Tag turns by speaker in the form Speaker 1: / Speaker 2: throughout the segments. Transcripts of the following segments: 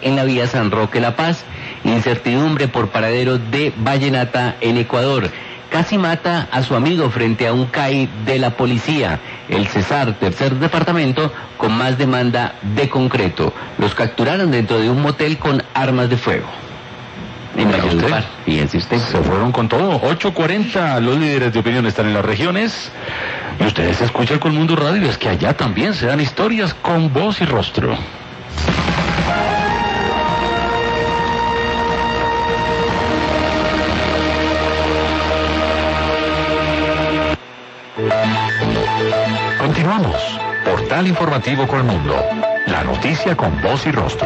Speaker 1: en la vía San Roque-La Paz. Incertidumbre por paradero de Vallenata en Ecuador. Casi mata a su amigo frente a un CAI de la policía. El Cesar, tercer departamento, con más demanda de concreto. Los capturaron dentro de un motel con armas de fuego. En Valledupar, fíjense usted.
Speaker 2: Se fueron con todo. 8:40, los líderes de opinión están en las regiones. Y ustedes escuchan con Mundo Radio, es que allá también se dan historias con voz y rostro. Continuamos. Portal Informativo Colmundo. La noticia con voz y rostro.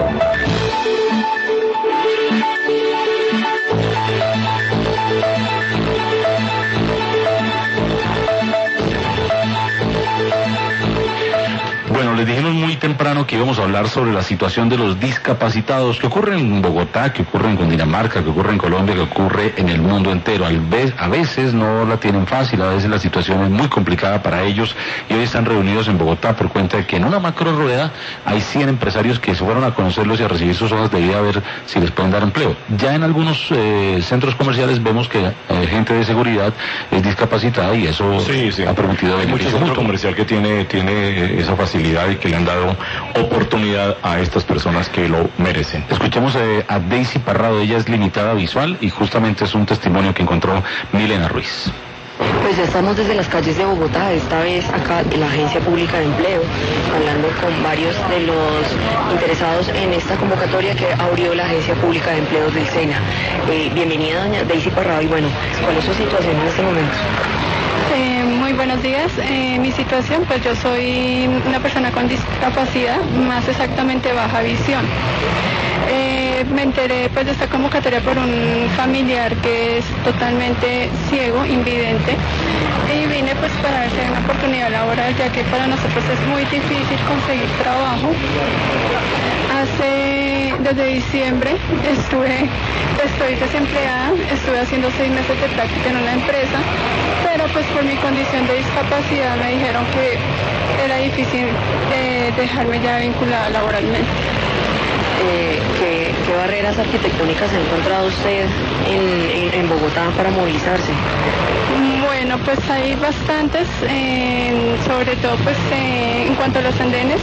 Speaker 2: Bueno, les dijimos muy temprano que íbamos a hablar sobre la situación de los discapacitados que ocurre en Bogotá, que ocurre en Cundinamarca, que ocurre en Colombia, que ocurre en el mundo entero. A veces no la tienen fácil, a veces la situación es muy complicada para ellos y hoy están reunidos en Bogotá por cuenta de que en una macro rueda hay 100 empresarios que se fueron a conocerlos y a recibir sus hojas de vida a ver si les pueden dar empleo. Ya en algunos centros comerciales vemos que gente de seguridad es discapacitada y eso ha permitido... Hay mucho centro comercial que tiene esa facilidad y que le han dado oportunidad a estas personas que lo merecen. Escuchemos a Daisy Parrado, ella es limitada visual y justamente es un testimonio que encontró Milena Ruiz.
Speaker 3: Pues ya estamos desde las calles de Bogotá, esta vez acá en la Agencia Pública de Empleo, hablando con varios de los interesados en esta convocatoria que abrió la Agencia Pública de Empleo del SENA. Bienvenida, doña Daisy Parrado, y bueno, ¿cuál es su situación en este momento?
Speaker 4: Muy buenos días. Mi situación, pues yo soy una persona con discapacidad, más exactamente baja visión. Me enteré pues de esta convocatoria por un familiar que es totalmente ciego, invidente, y vine pues para ver si hay una oportunidad laboral, ya que para nosotros es muy difícil conseguir trabajo. Desde diciembre estoy desempleada, estuve haciendo 6 meses de práctica en una empresa, pero pues por mi condición de discapacidad me dijeron que era difícil dejarme ya vinculada laboralmente.
Speaker 3: ¿Qué barreras arquitectónicas ha encontrado usted en Bogotá para movilizarse?
Speaker 4: Bueno, pues hay bastantes, sobre todo pues en cuanto a los andenes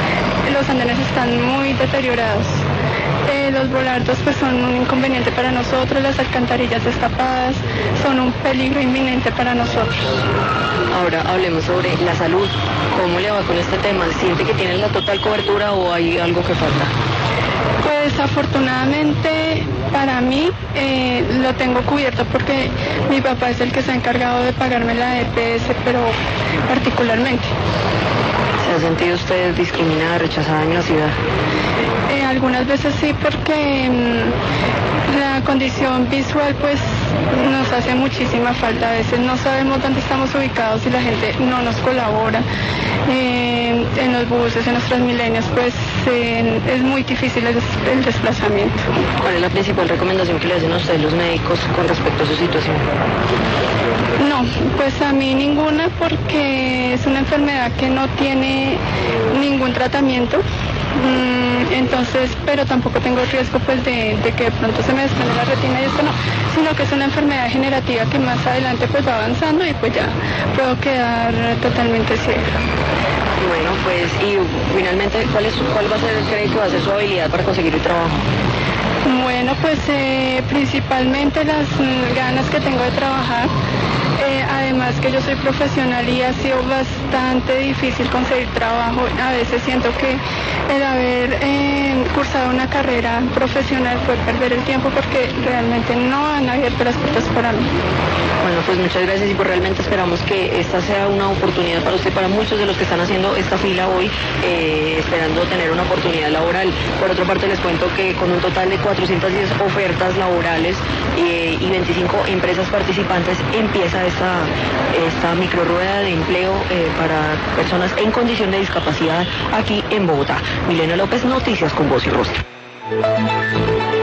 Speaker 4: están muy deteriorados. Los volardos pues son un inconveniente para nosotros, las alcantarillas destapadas son un peligro inminente para nosotros.
Speaker 3: Ahora hablemos sobre la salud. ¿Cómo le va con este tema? ¿Siente que tiene la total cobertura o hay algo que falta?
Speaker 4: Pues afortunadamente para mí lo tengo cubierto porque mi papá es el que se ha encargado de pagarme la EPS, pero particularmente.
Speaker 3: ¿Se ha sentido usted discriminada, rechazada en la ciudad?
Speaker 4: Algunas veces sí, porque la condición visual pues nos hace muchísima falta. A veces no sabemos dónde estamos ubicados y la gente no nos colabora. En los buses, en los Transmilenios, pues es muy difícil el desplazamiento.
Speaker 3: ¿Cuál es la principal recomendación que le hacen a ustedes los médicos con respecto a su situación?
Speaker 4: No, pues a mí ninguna, porque es una enfermedad que no tiene ningún tratamiento. Entonces, pero tampoco tengo riesgo pues de que de pronto se me desprenda la retina y esto no, sino que es una enfermedad degenerativa que más adelante pues va avanzando y pues ya puedo quedar totalmente ciega.
Speaker 3: Bueno, pues y finalmente, ¿cuál va a ser, cree que va a ser su habilidad para conseguir el trabajo?
Speaker 4: Bueno, pues principalmente las ganas que tengo de trabajar. Además que yo soy profesional y ha sido bastante difícil conseguir trabajo. A veces siento que el haber cursado una carrera profesional fue perder el tiempo porque realmente no han abierto las puertas para mí.
Speaker 3: Bueno, pues muchas gracias y pues realmente esperamos que esta sea una oportunidad para usted, para muchos de los que están haciendo esta fila hoy, esperando tener una oportunidad laboral. Por otra parte les cuento que con un total de 410 ofertas laborales y 25 empresas participantes empieza esta microrueda de empleo para personas en condición de discapacidad aquí en Bogotá. Milena López, Noticias con Voz y Rostro.